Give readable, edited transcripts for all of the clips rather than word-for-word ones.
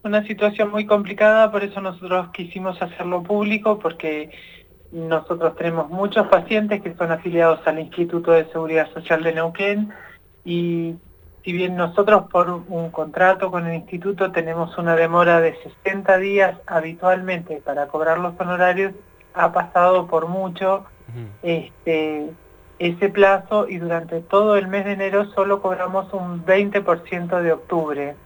una situación muy complicada, por eso nosotros quisimos hacerlo público, porque nosotros tenemos muchos pacientes que son afiliados al Instituto de Seguridad Social de Neuquén y si bien nosotros por un contrato con el instituto tenemos una demora de 60 días habitualmente para cobrar los honorarios, ha pasado por mucho ese plazo y durante todo el mes de enero solo cobramos un 20% de octubre.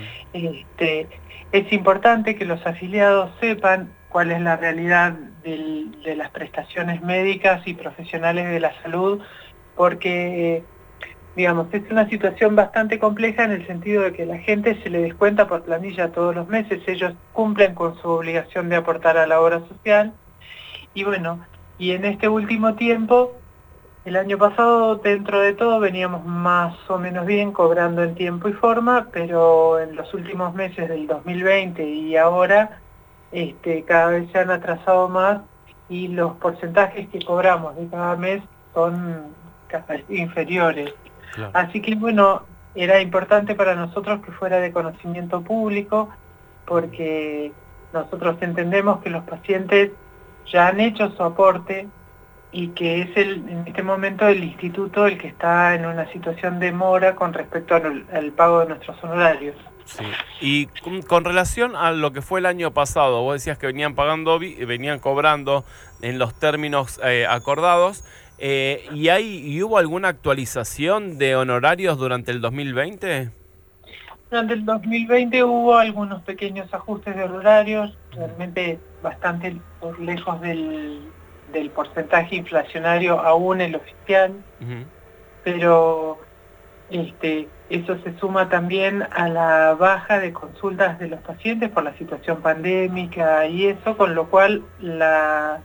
Es importante que los afiliados sepan cuál es la realidad de las prestaciones médicas y profesionales de la salud, porque, digamos, es una situación bastante compleja en el sentido de que la gente se le descuenta por planilla todos los meses, ellos cumplen con su obligación de aportar a la obra social, y bueno, y en este último tiempo, el año pasado, dentro de todo, veníamos más o menos bien, cobrando en tiempo y forma, pero en los últimos meses del 2020 y ahora, cada vez se han atrasado más y los porcentajes que cobramos de cada mes son inferiores. Claro. Así que, bueno, era importante para nosotros que fuera de conocimiento público, porque nosotros entendemos que los pacientes ya han hecho su aporte, y que es en este momento el instituto el que está en una situación de mora con respecto al pago de nuestros honorarios. Sí. Y con relación a lo que fue el año pasado, vos decías que venían cobrando en los términos acordados, ¿y hubo alguna actualización de honorarios durante el 2020? Durante el 2020 hubo algunos pequeños ajustes de honorarios, realmente bastante por lejos del porcentaje inflacionario aún el oficial, pero eso se suma también a la baja de consultas de los pacientes por la situación pandémica y eso, con lo cual la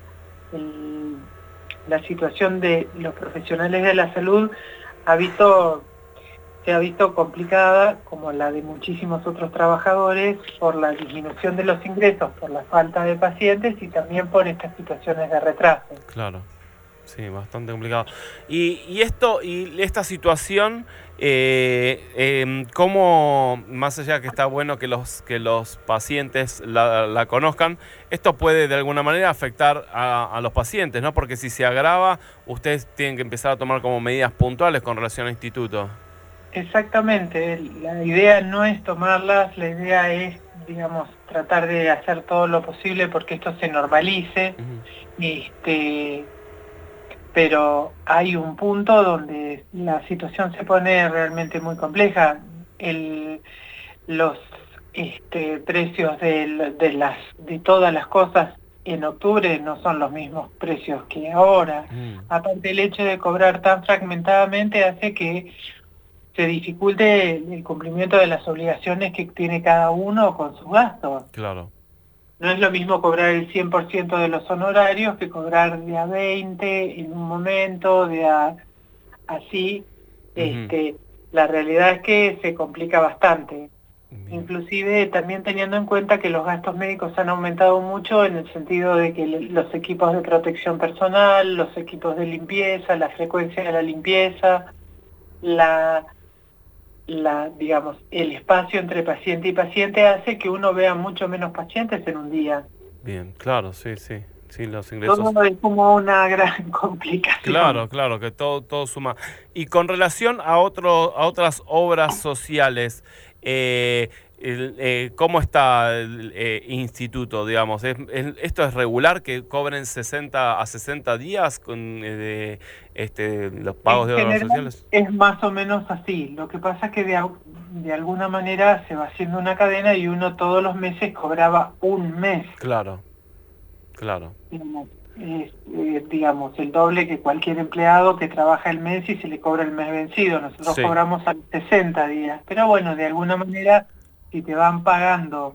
situación de los profesionales de la salud se ha visto complicada, como la de muchísimos otros trabajadores, por la disminución de los ingresos, por la falta de pacientes y también por estas situaciones de retraso. Claro, sí, bastante complicado. Y esta situación, ¿cómo, más allá que está bueno que los pacientes la conozcan, esto puede de alguna manera afectar a los pacientes, ¿no? Porque si se agrava, ustedes tienen que empezar a tomar como medidas puntuales con relación al instituto. Exactamente, la idea no es tomarlas, la idea es, digamos, tratar de hacer todo lo posible porque esto se normalice, pero hay un punto donde la situación se pone realmente muy compleja. Los precios de todas las cosas en octubre no son los mismos precios que ahora. Aparte, el hecho de cobrar tan fragmentadamente hace que se dificulte el cumplimiento de las obligaciones que tiene cada uno con sus gastos. Claro. No es lo mismo cobrar el 100% de los honorarios que cobrar de a 20 en un momento, así. La realidad es que se complica bastante. Inclusive también teniendo en cuenta que los gastos médicos han aumentado mucho en el sentido de que los equipos de protección personal, los equipos de limpieza, la frecuencia de la limpieza, digamos, el espacio entre paciente y paciente hace que uno vea mucho menos pacientes en un día. Bien, claro, sí, los ingresos. Todo es como una gran complicación. Claro, que todo suma. Y con relación a otras obras sociales, ¿cómo está el instituto, digamos? ¿Esto es regular que cobren 60 a 60 días con los pagos de obras sociales? Es más o menos así. Lo que pasa es que de alguna manera se va haciendo una cadena y uno todos los meses cobraba un mes. Claro. Digamos, el doble que cualquier empleado que trabaja el mes y se le cobra el mes vencido. Nosotros cobramos a 60 días. Pero bueno, de alguna manera, si te van pagando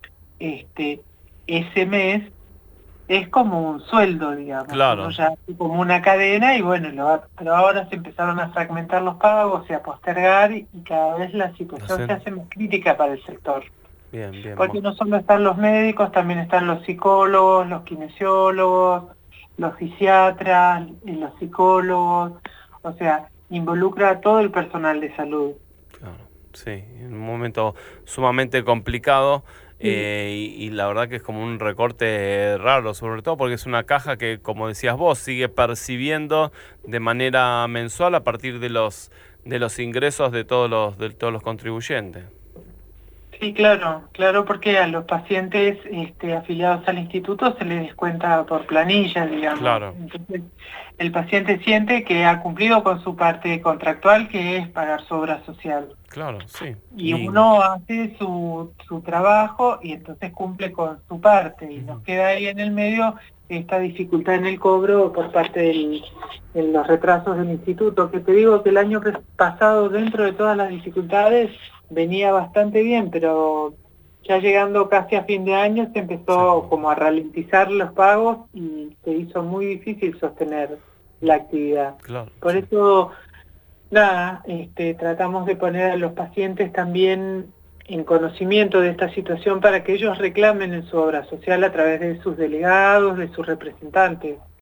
ese mes, es como un sueldo, digamos. Claro. Ya como una cadena y bueno, pero ahora se empezaron a fragmentar los pagos y a postergar y cada vez la situación se hace más crítica para el sector. Bien. Porque no solo están los médicos, también están los psicólogos, los kinesiólogos, los fisiatras, los psicólogos, o sea, involucra a todo el personal de salud. Claro, sí, en un momento sumamente complicado. Sí. y la verdad que es como un recorte raro, sobre todo porque es una caja que, como decías vos, sigue percibiendo de manera mensual a partir de los ingresos de todos los contribuyentes. Sí, claro, claro, porque a los pacientes afiliados al instituto se les descuenta por planilla, digamos. Claro, Entonces, el paciente siente que ha cumplido con su parte contractual, que es pagar su obra social. claro, sí. Y uno hace su trabajo y entonces cumple con su parte. Y nos Ujú. queda ahí en el medio esta dificultad en el cobro por parte de los retrasos del instituto, que te digo que el año pasado, dentro de todas las dificultades, venía bastante bien, pero ya llegando casi a fin de año se Sí, empezó como a ralentizar los pagos y se hizo muy difícil sostener la actividad. claro, Por sí. eso, nada, tratamos de poner a los pacientes también en conocimiento de esta situación para que ellos reclamen en su obra social a través de sus delegados, de sus representantes.